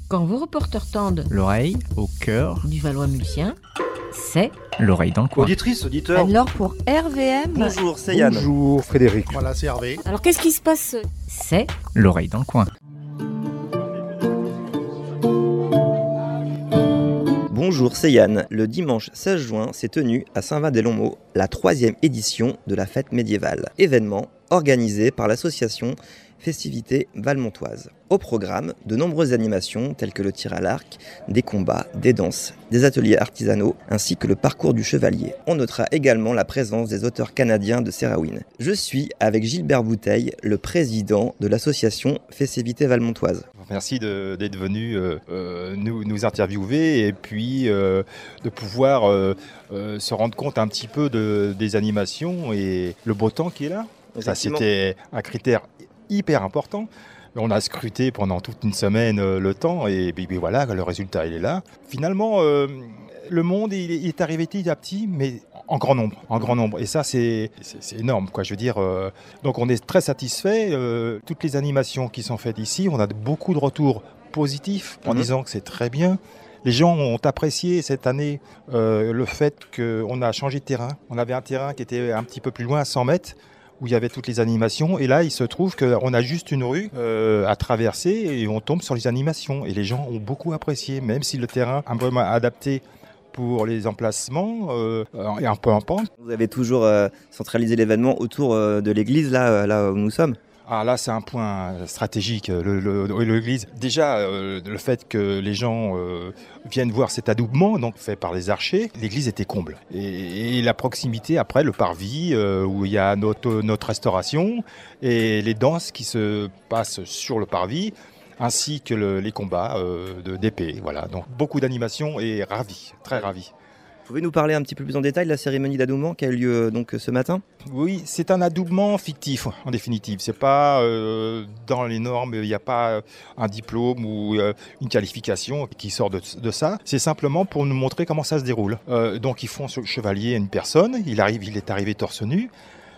Quand vos reporters tendent L'oreille au cœur du Valois-Mulsien, c'est l'oreille dans le coin. Auditrice, auditeur. alors pour RVM. Bonjour, c'est Yann. Bonjour Frédéric. Voilà, c'est Hervé. Alors qu'est-ce qui se passe? C'est L'oreille dans le coin. Bonjour, c'est Yann. Le dimanche 16 juin s'est tenue à Saint-Vin-des-Longs-Meaux la 3e édition de la fête médiévale. Événement organisé par l'association Festivités Valmontoises. Au programme, de nombreuses animations telles que le tir à l'arc, des combats, des danses, des ateliers artisanaux ainsi que le parcours du chevalier. On notera également la présence des auteurs canadiens de Séraouine. Je suis avec Gilbert Bouteille, le président de l'association Festivités Valmontoises. Merci d'être venu nous interviewer et puis de pouvoir se rendre compte un petit peu des animations et le beau temps qui est là. Ça, c'était un critère hyper important. On a scruté pendant toute une semaine le temps et voilà, le résultat il est là. Finalement, le monde il est arrivé petit à petit, mais en grand nombre. Et ça, c'est énorme, quoi. Je veux dire, donc on est très satisfait. Toutes les animations qui sont faites ici, on a beaucoup de retours positifs en disant que c'est très bien. Les gens ont apprécié cette année le fait qu'on a changé de terrain. On avait un terrain qui était un petit peu plus loin, à 100 mètres, où il y avait toutes les animations. Et là, il se trouve qu'on a juste une rue à traverser et on tombe sur les animations. Et les gens ont beaucoup apprécié, même si le terrain est vraiment adapté pour les emplacements et un peu en pente. Vous avez toujours centralisé l'événement autour de l'église, là où nous sommes. Ah là, c'est un point stratégique, l'église. Déjà, le fait que les gens viennent voir cet adoubement, donc fait par les archers, l'église était comble. Et la proximité, après, le parvis, où il y a notre restauration, et les danses qui se passent sur le parvis, ainsi que les combats d'épée. Voilà, donc beaucoup d'animations et ravi, très ravi. Vous pouvez nous parler un petit peu plus en détail de la cérémonie d'adoubement qui a eu lieu donc ce matin ? Oui, c'est un adoubement fictif en définitive. C'est pas dans les normes, il n'y a pas un diplôme ou une qualification qui sort de ça. C'est simplement pour nous montrer comment ça se déroule. Donc ils font ce chevalier à une personne, il est arrivé torse nu.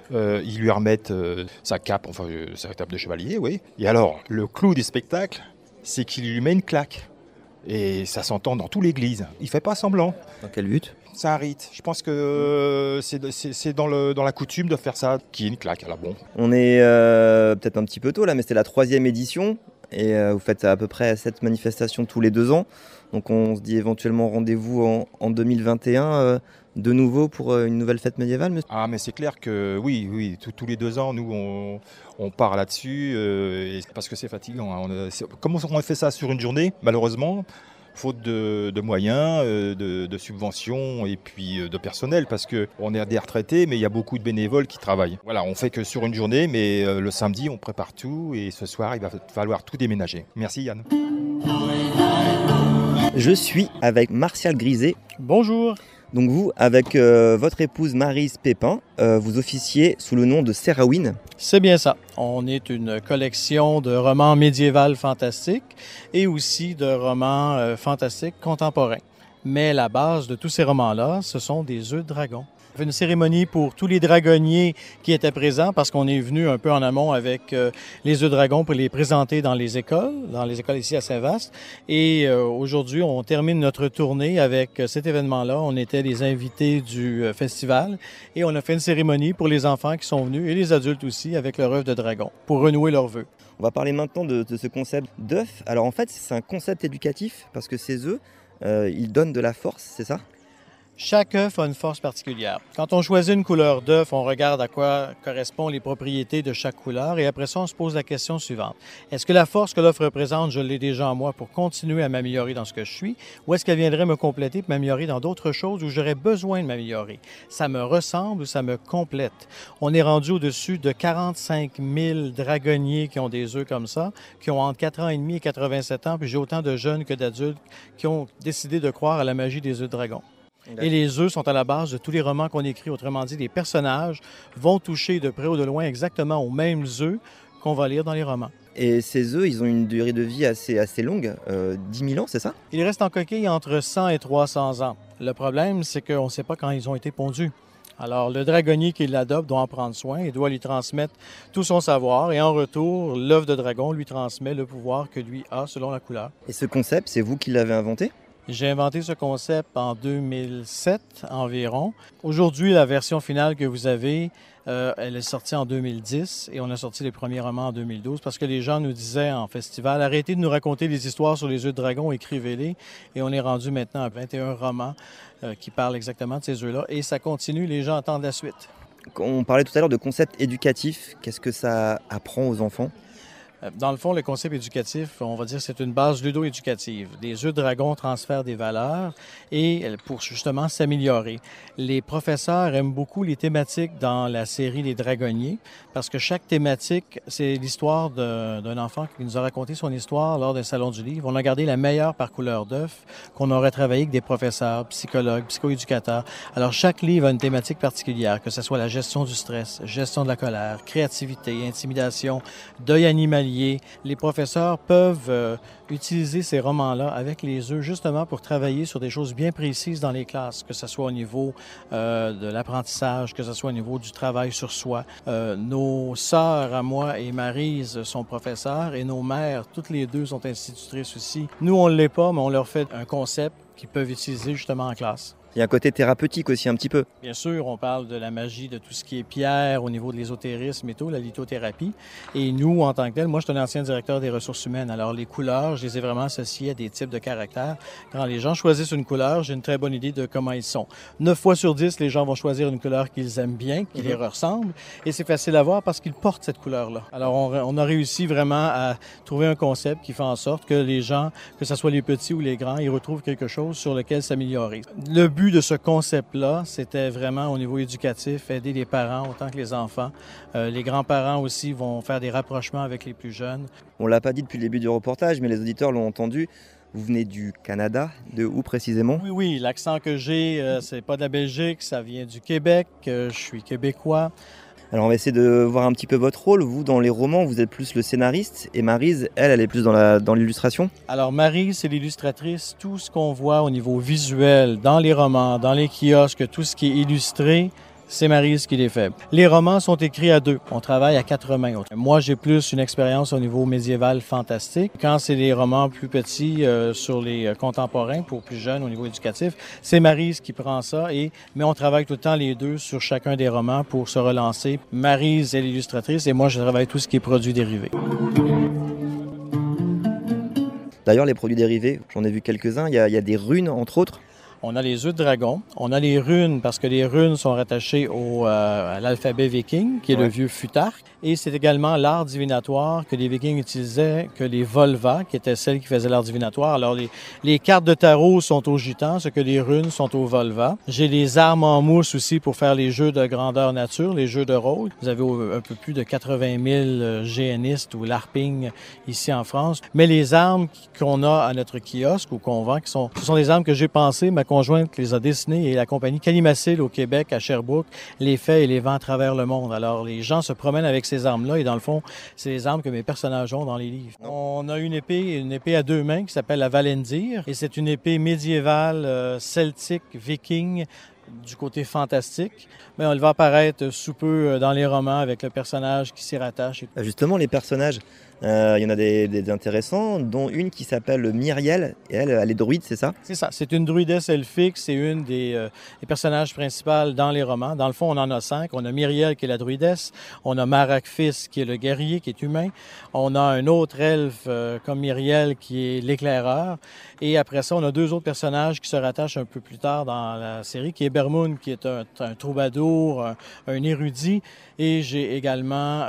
Ils lui remettent sa cape de chevalier, oui. Et alors, le clou du spectacle, c'est qu'il lui met une claque. Et ça s'entend dans toute l'église. Il ne fait pas semblant. Dans quel but ? C'est un rite. Je pense que c'est dans la coutume de faire ça, qui est une claque. Alors bon. On est peut-être un petit peu tôt là, mais c'était la 3e édition. Et vous faites à peu près 7 manifestations tous les 2 ans. Donc on se dit éventuellement rendez-vous en 2021 de nouveau pour une nouvelle fête médiévale. Ah mais c'est clair que oui, tous les 2 ans, nous on part là-dessus parce que c'est fatigant. Hein. Comment on fait ça sur une journée, malheureusement, faute de moyens, de subventions et puis de personnel, parce qu'on est des retraités, mais il y a beaucoup de bénévoles qui travaillent. Voilà, on fait que sur une journée, mais le samedi, on prépare tout et ce soir, il va falloir tout déménager. Merci Yann. Je suis avec Martial Griset. Bonjour. Donc vous, avec votre épouse Maryse Pépin, vous officiez sous le nom de Séraouine. C'est bien ça. On est une collection de romans médiévals fantastiques et aussi de romans fantastiques contemporains. Mais la base de tous ces romans-là, ce sont des œufs de dragon. On fait une cérémonie pour tous les dragonniers qui étaient présents parce qu'on est venu un peu en amont avec les œufs de dragon pour les présenter dans les écoles ici à Saint-Vaast. Et aujourd'hui, on termine notre tournée avec cet événement-là. On était les invités du festival et on a fait une cérémonie pour les enfants qui sont venus et les adultes aussi avec leur œuf de dragon pour renouer leurs vœux. On va parler maintenant de ce concept d'œuf. Alors en fait, c'est un concept éducatif parce que ces œufs, ils donnent de la force, c'est ça ? Chaque œuf a une force particulière. Quand on choisit une couleur d'œuf, on regarde à quoi correspondent les propriétés de chaque couleur et après ça, on se pose la question suivante. Est-ce que la force que l'œuf représente, je l'ai déjà en moi pour continuer à m'améliorer dans ce que je suis ou est-ce qu'elle viendrait me compléter pour m'améliorer dans d'autres choses où j'aurais besoin de m'améliorer? Ça me ressemble ou ça me complète? On est rendu au-dessus de 45 000 dragonniers qui ont des œufs comme ça, qui ont entre 4 ans et demi et 87 ans, puis j'ai autant de jeunes que d'adultes qui ont décidé de croire à la magie des œufs de dragon. Et les œufs sont à la base de tous les romans qu'on écrit. Autrement dit, les personnages vont toucher de près ou de loin exactement aux mêmes œufs qu'on va lire dans les romans. Et ces œufs, ils ont une durée de vie assez longue, 10 000 ans, c'est ça? Ils restent en coquille entre 100 et 300 ans. Le problème, c'est qu'on ne sait pas quand ils ont été pondus. Alors, le dragonnier qui l'adopte doit en prendre soin et doit lui transmettre tout son savoir. Et en retour, l'œuf de dragon lui transmet le pouvoir que lui a selon la couleur. Et ce concept, c'est vous qui l'avez inventé? J'ai inventé ce concept en 2007 environ. Aujourd'hui, la version finale que vous avez, elle est sortie en 2010 et on a sorti les premiers romans en 2012 parce que les gens nous disaient en festival, arrêtez de nous raconter des histoires sur les œufs de dragon, écrivez-les. Et on est rendu maintenant à 21 romans qui parlent exactement de ces œufs-là. Et ça continue, les gens attendent la suite. On parlait tout à l'heure de concept éducatif. Qu'est-ce que ça apprend aux enfants? Dans le fond, le concept éducatif, on va dire, c'est une base ludo-éducative. Les œufs de dragon transfèrent des valeurs et pour justement s'améliorer. Les professeurs aiment beaucoup les thématiques dans la série Les Dragonniers parce que chaque thématique, c'est l'histoire d'un enfant qui nous a raconté son histoire lors d'un salon du livre. On a gardé la meilleure par couleur d'œuf qu'on aurait travaillé avec des professeurs, psychologues, psychoéducateurs. Alors, chaque livre a une thématique particulière, que ce soit la gestion du stress, gestion de la colère, créativité, intimidation, deuil animalier. Les professeurs peuvent utiliser ces romans-là avec les œufs justement pour travailler sur des choses bien précises dans les classes, que ce soit au niveau de l'apprentissage, que ce soit au niveau du travail sur soi. Nos sœurs, à moi et Maryse, sont professeurs et nos mères, toutes les deux, sont institutrices aussi. Nous, on ne l'est pas, mais on leur fait un concept qu'ils peuvent utiliser justement en classe. Il y a un côté thérapeutique aussi un petit peu. Bien sûr, on parle de la magie, de tout ce qui est pierre au niveau de l'ésotérisme et tout, la lithothérapie. Et nous, en tant que tel, moi, je suis un ancien directeur des ressources humaines. Alors, les couleurs, je les ai vraiment associées à des types de caractères. Quand les gens choisissent une couleur, j'ai une très bonne idée de comment ils sont. 9 fois sur 10, les gens vont choisir une couleur qu'ils aiment bien, qui les ressemble. Et c'est facile à voir parce qu'ils portent cette couleur-là. Alors, on a réussi vraiment à trouver un concept qui fait en sorte que les gens, que ce soit les petits ou les grands, ils retrouvent quelque chose sur lequel s'améliorer. Le but de ce concept-là, c'était vraiment au niveau éducatif, aider les parents autant que les enfants. Les grands-parents aussi vont faire des rapprochements avec les plus jeunes. On ne l'a pas dit depuis le début du reportage, mais les auditeurs l'ont entendu. Vous venez du Canada, de où précisément? Oui, l'accent que j'ai, c'est pas de la Belgique, ça vient du Québec, je suis québécois. Alors on va essayer de voir un petit peu votre rôle. Vous, dans les romans, vous êtes plus le scénariste et Maryse, elle est plus dans l'illustration. Alors Maryse, c'est l'illustratrice. Tout ce qu'on voit au niveau visuel, dans les romans, dans les kiosques, tout ce qui est illustré, c'est Maryse qui les fait. Les romans sont écrits à deux. On travaille à 4 mains. Moi, j'ai plus une expérience au niveau médiéval fantastique. Quand c'est des romans plus petits sur les contemporains, pour plus jeunes au niveau éducatif, c'est Maryse qui prend ça. Mais on travaille tout le temps les deux sur chacun des romans pour se relancer. Maryse est l'illustratrice et moi, je travaille tout ce qui est produits dérivés. D'ailleurs, les produits dérivés, j'en ai vu quelques-uns. Il y a des runes, entre autres. On a les œufs de dragon, on a les runes parce que les runes sont rattachées à l'alphabet viking, qui est le vieux futark. Et c'est également l'art divinatoire que les Vikings utilisaient, que les volva, qui étaient celles qui faisaient l'art divinatoire. Alors, les cartes de tarot sont au gitan, ce que les runes sont au volva. J'ai les armes en mousse aussi pour faire les jeux de grandeur nature, les jeux de rôle. Vous avez un peu plus de 80 000 géanistes ou larping ici en France. Mais les armes qu'on a à notre kiosque ou qu'on vend, ce sont des armes que j'ai pensées. Ma conjointe les a dessinées et la compagnie Calimacil au Québec, à Sherbrooke, les fait et les vend à travers le monde. Alors, les gens se promènent avec ces armes-là et dans le fond, c'est les armes que mes personnages ont dans les livres. On a une épée à 2 mains qui s'appelle la Valendir et c'est une épée médiévale, celtique, viking, du côté fantastique. Mais elle va apparaître sous peu dans les romans avec le personnage qui s'y rattache. Justement, les personnages, il y en a des intéressants, dont une qui s'appelle Myriel, et elle est druide, c'est ça? C'est ça, c'est une druidesse elfique, c'est une des personnages principaux dans les romans. Dans le fond, on en a 5. On a Myriel qui est la druidesse, on a Marakfis qui est le guerrier, qui est humain, on a un autre elfe comme Myriel qui est l'éclaireur, et après ça, on a 2 autres personnages qui se rattachent un peu plus tard dans la série, qui est Bermoun, qui est un troubadour, un érudit, et j'ai également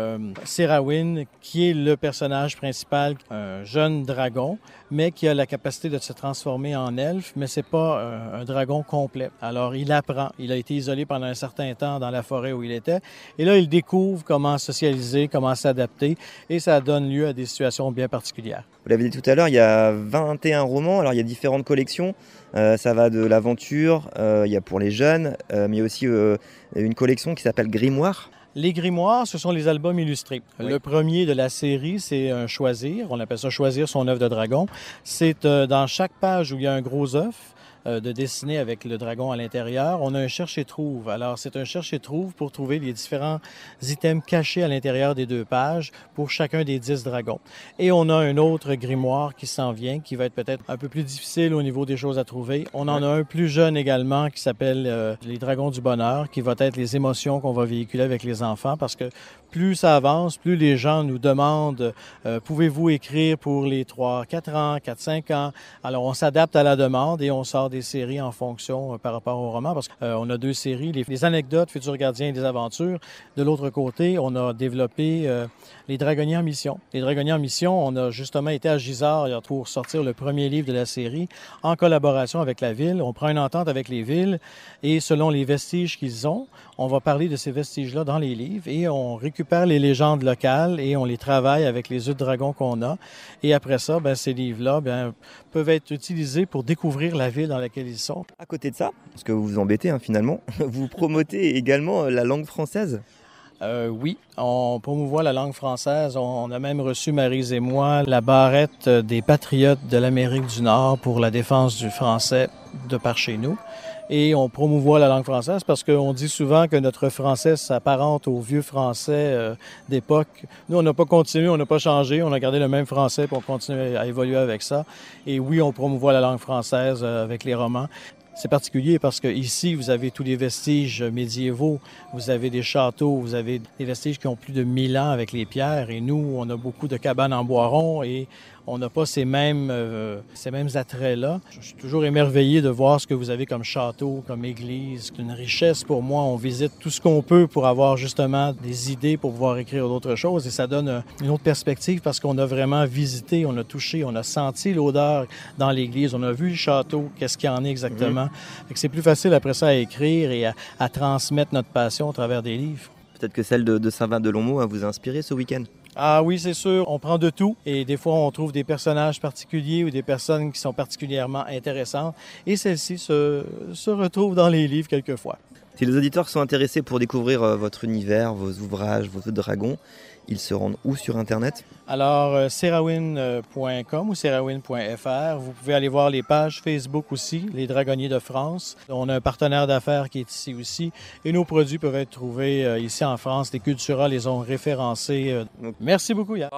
Serwyn, qui est le personnage principal, un jeune dragon, mais qui a la capacité de se transformer en elfe, mais c'est pas un dragon complet. Alors, il apprend. Il a été isolé pendant un certain temps dans la forêt où il était, et là, il découvre comment socialiser, comment s'adapter, et ça donne lieu à des situations bien particulières. Vous l'avez dit tout à l'heure, il y a 21 romans, alors il y a différentes collections. Ça va de l'aventure, il y a pour les jeunes, mais il y a aussi une collection qui s'appelle Grimoire. Les grimoires, ce sont les albums illustrés. Oui. Le premier de la série, c'est un choisir. On appelle ça choisir son œuf de dragon. C'est dans chaque page où il y a un gros œuf, de dessiner avec le dragon à l'intérieur. On a un cherche-et-trouve. Alors, c'est un cherche-et-trouve pour trouver les différents items cachés à l'intérieur des 2 pages pour chacun des 10 dragons. Et on a un autre grimoire qui s'en vient, qui va être peut-être un peu plus difficile au niveau des choses à trouver. On en a un plus jeune également qui s'appelle Les Dragons du Bonheur, qui va être les émotions qu'on va véhiculer avec les enfants, parce que plus ça avance, plus les gens nous demandent pouvez-vous écrire pour les 3, 4 ans, 4, 5 ans? Alors, on s'adapte à la demande et on sort des séries en fonction par rapport au roman, parce qu'on a 2 séries, les anecdotes, Futurs gardiens et des aventures. De l'autre côté, on a développé les Dragonniers en mission. Les Dragonniers en mission, on a justement été à Gisors pour sortir le premier livre de la série en collaboration avec la ville. On prend une entente avec les villes et selon les vestiges qu'ils ont, on va parler de ces vestiges-là dans les livres et on récupère les légendes locales et on les travaille avec les œufs de dragon qu'on a. Et après ça, ces livres-là peuvent être utilisés pour découvrir la ville dans laquelle ils sont. À côté de ça, parce que vous vous embêtez finalement, vous promotez également la langue française. Oui, on promouvoit la langue française. On a même reçu, Maryse et moi, la barrette des patriotes de l'Amérique du Nord pour la défense du français de par chez nous. Et on promouvoit la langue française parce qu'on dit souvent que notre français s'apparente au vieux français d'époque. Nous, on n'a pas continué, on n'a pas changé, on a gardé le même français pour continuer à évoluer avec ça. Et oui, on promouvoit la langue française avec les romans. C'est particulier parce que ici, vous avez tous les vestiges médiévaux, vous avez des châteaux, vous avez des vestiges qui ont plus de 1000 ans avec les pierres. Et nous, on a beaucoup de cabanes en bois rond et on n'a pas ces mêmes attraits-là. Je suis toujours émerveillé de voir ce que vous avez comme château, comme église. C'est une richesse pour moi. On visite tout ce qu'on peut pour avoir justement des idées pour pouvoir écrire d'autres choses. Et ça donne une autre perspective parce qu'on a vraiment visité, on a touché, on a senti l'odeur dans l'église. On a vu le château, qu'est-ce qu'il y en est exactement. Fait que c'est plus facile après ça à écrire et à transmettre notre passion à travers des livres. Peut-être que celle de Saint-Vin-de-Longmont vous a inspiré ce week-end. Ah oui, c'est sûr. On prend de tout et des fois, on trouve des personnages particuliers ou des personnes qui sont particulièrement intéressantes et celles-ci se retrouvent dans les livres quelquefois. Si les auditeurs sont intéressés pour découvrir votre univers, vos ouvrages, vos œufs de dragon, ils se rendent où sur Internet? Alors, serawin.com ou serawin.fr. Vous pouvez aller voir les pages Facebook aussi, les Dragonniers de France. On a un partenaire d'affaires qui est ici aussi. Et nos produits peuvent être trouvés ici en France. Les Cultura les ont référencés. Merci beaucoup, Yann.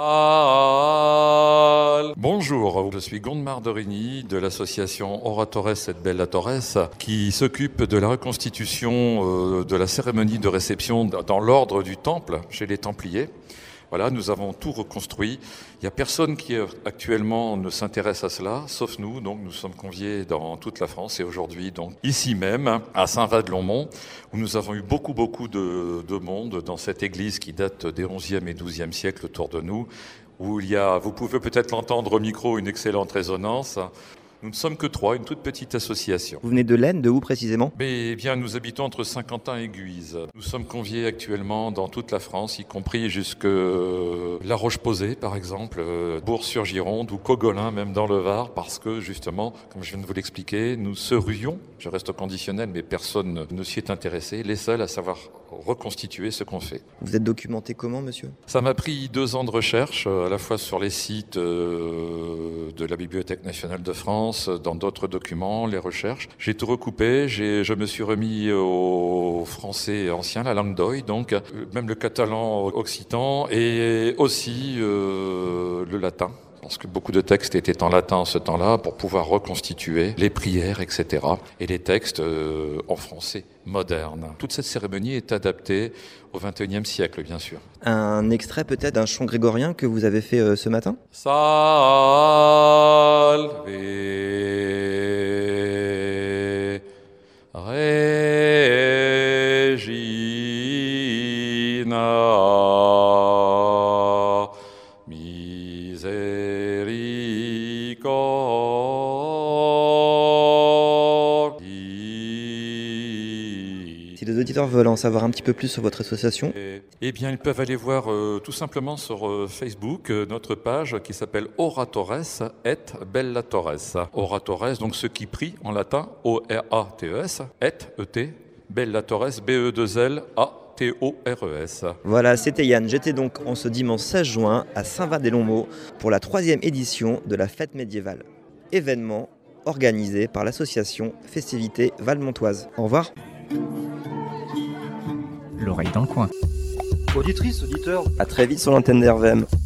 Bonjour, je suis Gondemar de Rigny de l'association Oratores et Bellatores qui s'occupe de la reconstitution de la cérémonie de réception dans l'ordre du Temple chez les Templiers. Voilà, nous avons tout reconstruit. Il n'y a personne qui actuellement ne s'intéresse à cela, sauf nous. Donc, nous sommes conviés dans toute la France et aujourd'hui, donc, ici même, à Saint-Vin-de-Longmont, où nous avons eu beaucoup de monde dans cette église qui date des 11e et 12e siècles autour de nous, où il y a, vous pouvez peut-être l'entendre au micro, une excellente résonance. Nous ne sommes que 3, une toute petite association. Vous venez de l'Aisne, de où précisément? Eh bien, nous habitons entre Saint-Quentin et Guise. Nous sommes conviés actuellement dans toute la France, y compris jusque La Roche-Posay, par exemple, Bourg-sur-Gironde ou Cogolin, même dans le Var, parce que justement, comme je viens de vous l'expliquer, nous serions, je reste au conditionnel, mais personne ne s'y est intéressé, les seuls à savoir reconstituer ce qu'on fait. Vous êtes documenté comment, monsieur? Ça m'a pris 2 ans de recherche, à la fois sur les sites de la Bibliothèque nationale de France, dans d'autres documents, les recherches. J'ai tout recoupé, je me suis remis au français ancien, la langue d'Oï, donc même le catalan occitan et aussi le latin. Parce que beaucoup de textes étaient en latin en ce temps-là pour pouvoir reconstituer les prières, etc. Et les textes en français moderne. Toute cette cérémonie est adaptée au XXIe siècle, bien sûr. Un extrait peut-être d'un chant grégorien que vous avez fait ce matin? Salve Regina Misericordii. Si les auditeurs veulent en savoir un petit peu plus sur votre association, eh bien, ils peuvent aller voir tout simplement sur Facebook notre page qui s'appelle Oratores et Bellatores. Oratores, donc ceux qui prient en latin, O-R-A-T-E-S, et E-T, Bellatores, B-E-2-L-A-T-O-R-E-S. Voilà, c'était Yann. J'étais donc en ce dimanche 16 juin à Saint-Vin-des-Longmont pour la 3e édition de la fête médiévale. Événement organisé par l'association Festivités Valmontoise. Au revoir. L'oreille dans le coin. Auditrice, auditeur, À très vite sur l'antenne d'RVM.